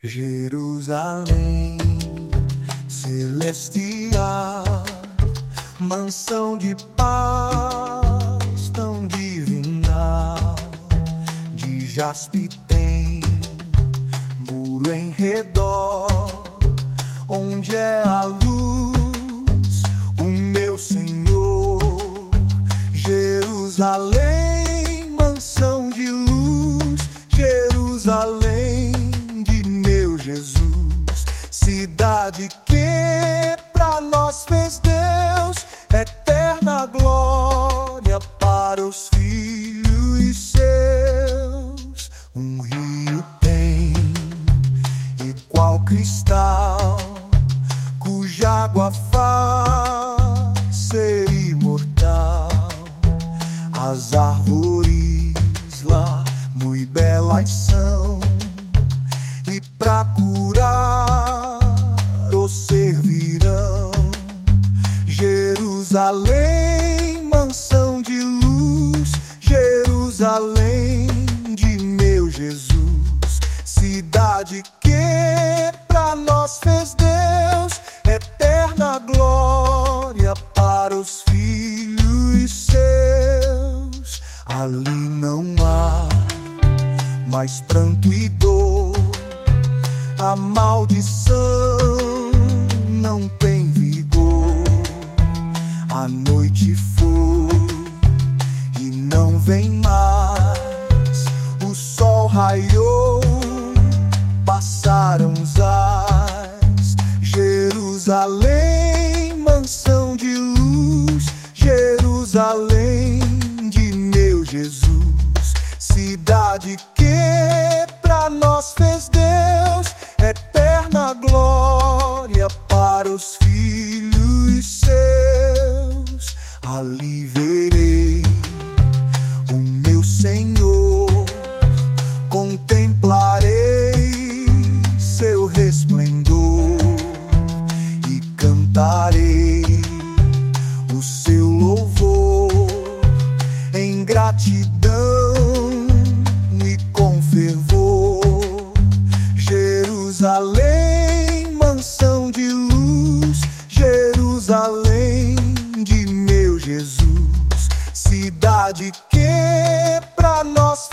Jerusalém celestial, mansão de paz tão divinal, de jaspe tem muro em redor, onde é a luz, o meu Senhor. Jerusalém, mansão de luz, Jerusalém de meu Jesus, cidade que pra nós fez Deus, eterna glória para os filhos seus. Um rio tem igual cristal, cuja água faz ser imortal. As árvores lá muito belas são, e pra curar os servirão. Jerusalém, mansão de luz, Jerusalém de meu Jesus, cidade que pra nós fez Deus, eterna glória para os filhos seus. Ali não há mais pranto e dor, a maldição não tem vigor. A noite foi e não vem mais, o sol raiou, passaram os ais. Jerusalém, mansão de luz, Jerusalém de meu Jesus, cidade que pra nós fez Deus, eterna glória para os filhos seus. Ali verei o meu Senhor, contemplarei seu resplendor e cantarei o seu louvor em gratidão e com fervor. Jerusalém, mansão de luz, Jerusalém de meu Jesus, cidade que pra nós